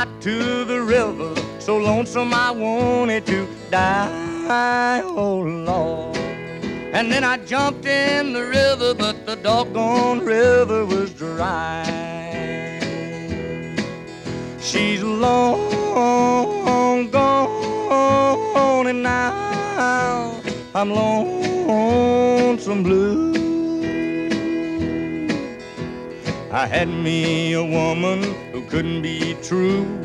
to the river, so lonesome I wanted to die, oh Lord. And then I jumped in the river, but the doggone river was dry. She's long gone, and now I'm lonesome blue. I had me a woman who couldn't be true.